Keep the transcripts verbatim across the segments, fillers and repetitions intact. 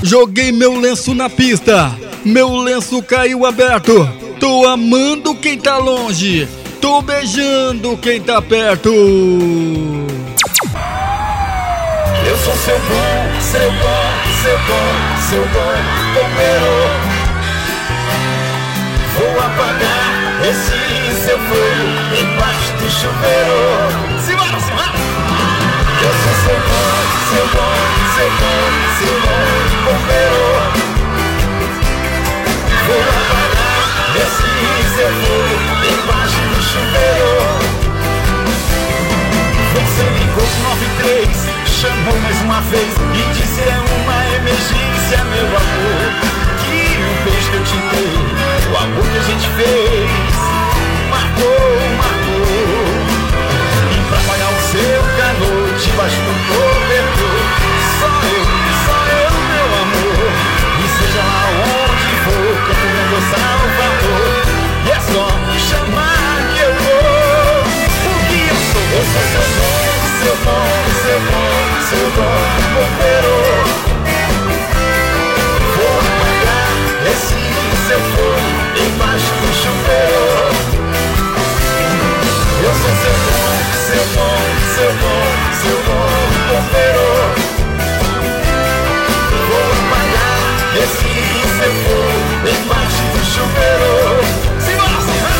Joguei meu lenço na pista, meu lenço caiu aberto. Tô amando quem tá longe, tô beijando quem tá perto. Eu sou seu bom, seu bom, seu bom, seu bom bombeiro. Vou apagar esse seu fogo embaixo do chuveiro. Simbora, simbora! Eu sou seu bom, seu bom, seu bom, seu bom bombeiro. Vou apagar esse seu fogo embaixo do chuveiro. Você ligou nove três, chamou mais uma vez e disse é uma emergência, meu amor. Que o beijo que eu te dei, o amor que a gente fez, marcou, marcou. E pra apagar o seu calor debaixo do cobertor, só eu, só eu, meu amor. E seja lá onde for, Campo Grande ou Salvador, e é só chamar que eu vou. Porque eu sou, eu sou seu bom, seu bom, seu bom, seu bom bombeiro. Vou apagar esse seu fogo embaixo do chuveiro. Eu sou seu bom, seu bom, seu bom, seu bom bombeiro. Vou apagar esse seu fogo embaixo do chuveiro. Simbora, simbora!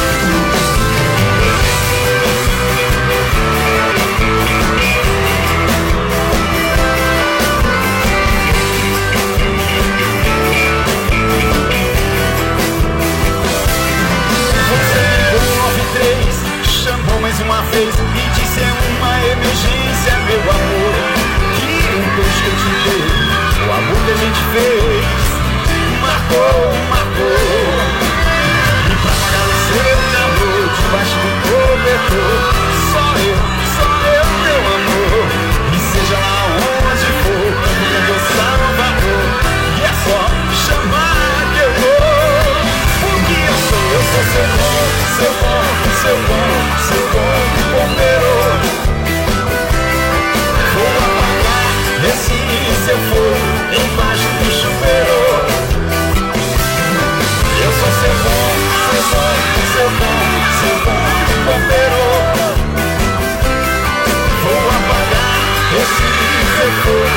Chamou mais uma vez e disse é uma emergência, meu amor. Que um beijo que eu te dei, o amor que a gente fez, marcou, marcou. E pra apagar o seu calor debaixo do cobertor, só eu, só eu, meu amor. E seja lá onde for, Campo Grande ou Salvador, e é só chamar que eu vou. Porque eu sou, eu sou seu bom, seu bom, seu bom, seu bom bombeiro. Vou apagar esse seu fogo embaixo do chuveiro. Eu sou seu bom, seu bom, seu bom, seu bom bombeiro. Vou apagar esse seu fogo